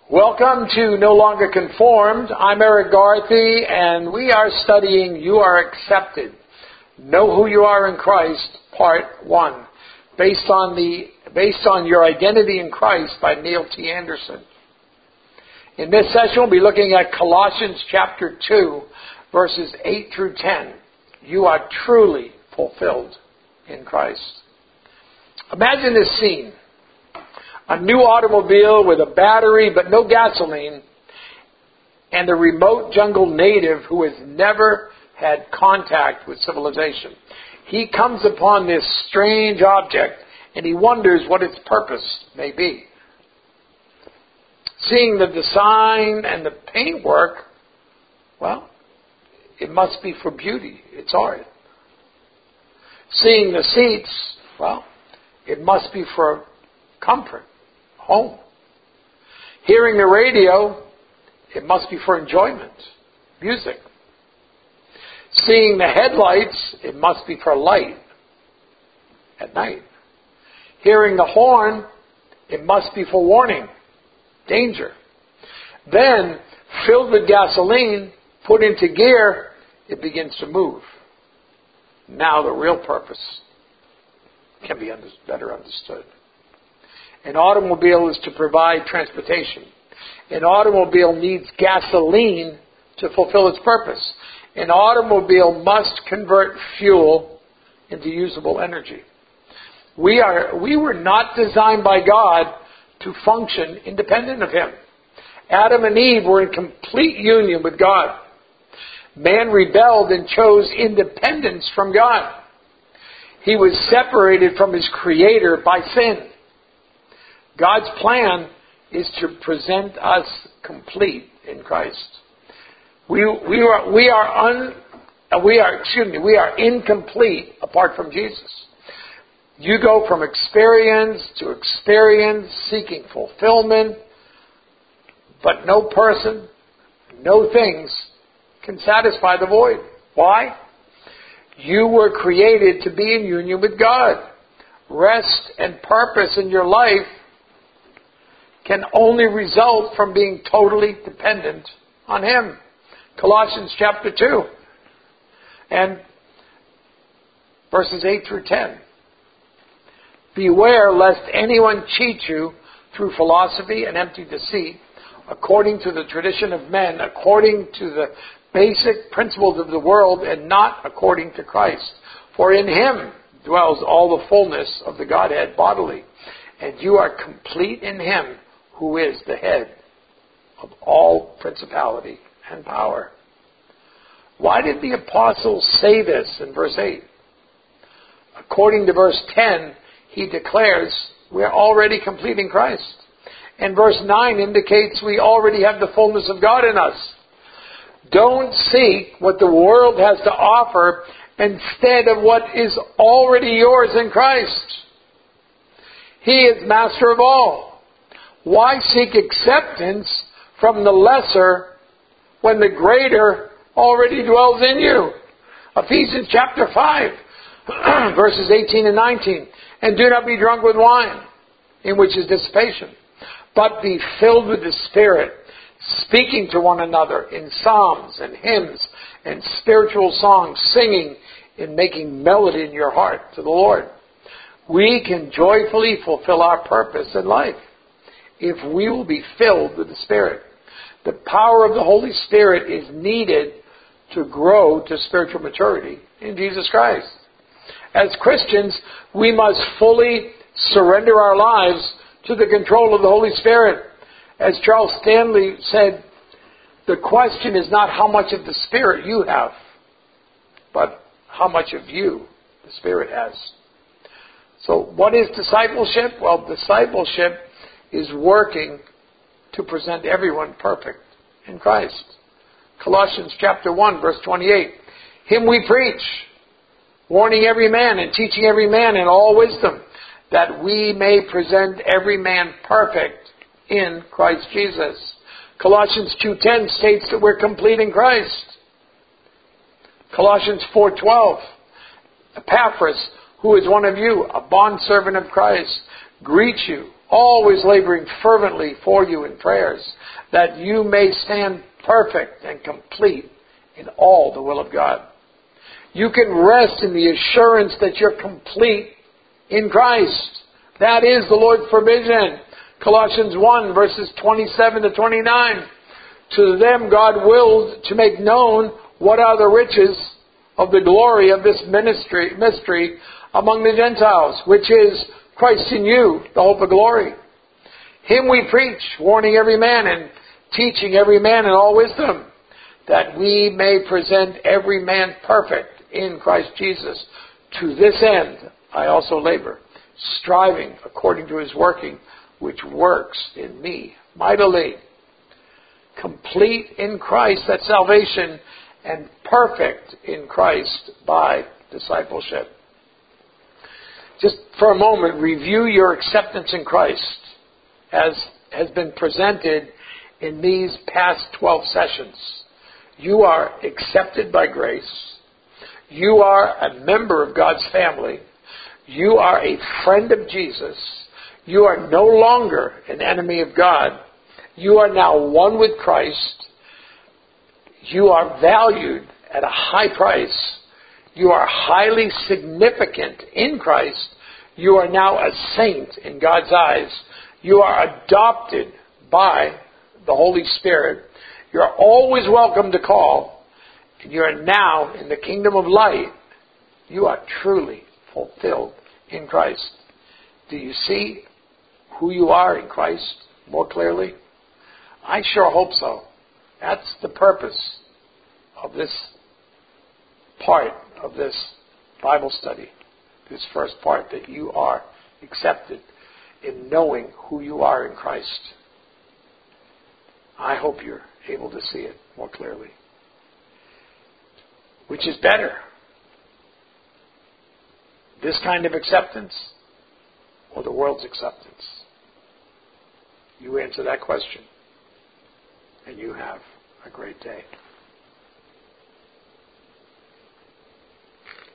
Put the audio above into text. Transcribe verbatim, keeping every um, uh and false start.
Welcome to No Longer Conformed. I'm Eric Garthy, and we are studying You Are Accepted. Know Who You Are in Christ, Part one, based on the based on Your Identity in Christ by Neil T. Anderson. In this session, we'll be looking at Colossians chapter two, verses eight through ten. You are truly fulfilled in Christ. Imagine this scene. A new automobile with a battery but no gasoline, and a remote jungle native who has never had contact with civilization. He comes upon this strange object and he wonders what its purpose may be. Seeing the design and the paintwork, well, it must be for beauty. It's art. Seeing the seats, well, it must be for comfort. Home. Hearing the radio, it must be for enjoyment, music. Seeing the headlights, it must be for light at night. Hearing the horn, it must be for warning, danger. Then, filled with gasoline, put into gear, it begins to move. Now the real purpose can be under, better understood. An automobile is to provide transportation. An automobile needs gasoline to fulfill its purpose. An automobile must convert fuel into usable energy. We are, we were not designed by God to function independent of Him. Adam and Eve were in complete union with God. Man rebelled and chose independence from God. He was separated from his Creator by sin. God's plan is to present us complete in Christ. We we are we are un we are excuse me we are incomplete apart from Jesus. You go from experience to experience, seeking fulfillment, but no person, no things can satisfy the void. Why? You were created to be in union with God. Rest and purpose in your life can only result from being totally dependent on Him. Colossians chapter two and verses eight through ten. Beware lest anyone cheat you through philosophy and empty deceit, according to the tradition of men, according to the basic principles of the world, and not according to Christ. For in Him dwells all the fullness of the Godhead bodily, and you are complete in Him, who is the head of all principality and power. Why did the apostles say this in verse eight? According to verse ten, he declares we are already complete in Christ. And verse nine indicates we already have the fullness of God in us. Don't seek what the world has to offer instead of what is already yours in Christ. He is master of all. Why seek acceptance from the lesser when the greater already dwells in you? Ephesians chapter five, verses eighteen and nineteen. And do not be drunk with wine, in which is dissipation, but be filled with the Spirit, speaking to one another in psalms and hymns and spiritual songs, singing and making melody in your heart to the Lord. We can joyfully fulfill our purpose in life if we will be filled with the Spirit. The power of the Holy Spirit is needed to grow to spiritual maturity in Jesus Christ. As Christians, we must fully surrender our lives to the control of the Holy Spirit. As Charles Stanley said, the question is not how much of the Spirit you have, but how much of you the Spirit has. So what is discipleship? Well, discipleship is working to present everyone perfect in Christ. Colossians chapter one, verse twenty-eight. Him we preach, warning every man and teaching every man in all wisdom, that we may present every man perfect in Christ Jesus. Colossians two ten states that we're complete in Christ. Colossians four twelve. Epaphras, who is one of you, a bondservant of Christ, greet you, always laboring fervently for you in prayers, that you may stand perfect and complete in all the will of God. You can rest in the assurance that you're complete in Christ. That is the Lord's provision. Colossians one, verses twenty-seven to twenty-nine. To them God willed to make known what are the riches of the glory of this ministry, mystery among the Gentiles, which is Christ in you, the hope of glory. Him we preach, warning every man and teaching every man in all wisdom, that we may present every man perfect in Christ Jesus. To this end I also labor, striving according to his working, which works in me mightily. Complete in Christ, that's salvation, and perfect in Christ by discipleship. Just for a moment, review your acceptance in Christ as has been presented in these past twelve sessions. You are accepted by grace. You are a member of God's family. You are a friend of Jesus. You are no longer an enemy of God. You are now one with Christ. You are valued at a high price. You are highly significant in Christ. You are now a saint in God's eyes. You are adopted by the Holy Spirit. You are always welcome to call. And you are now in the kingdom of light. You are truly fulfilled in Christ. Do you see who you are in Christ more clearly? I sure hope so. That's the purpose of this part of this Bible study, this first part, that you are accepted in knowing who you are in Christ. I hope you're able to see it more clearly. Which is better? This kind of acceptance or the world's acceptance? You answer that question, and you have a great day.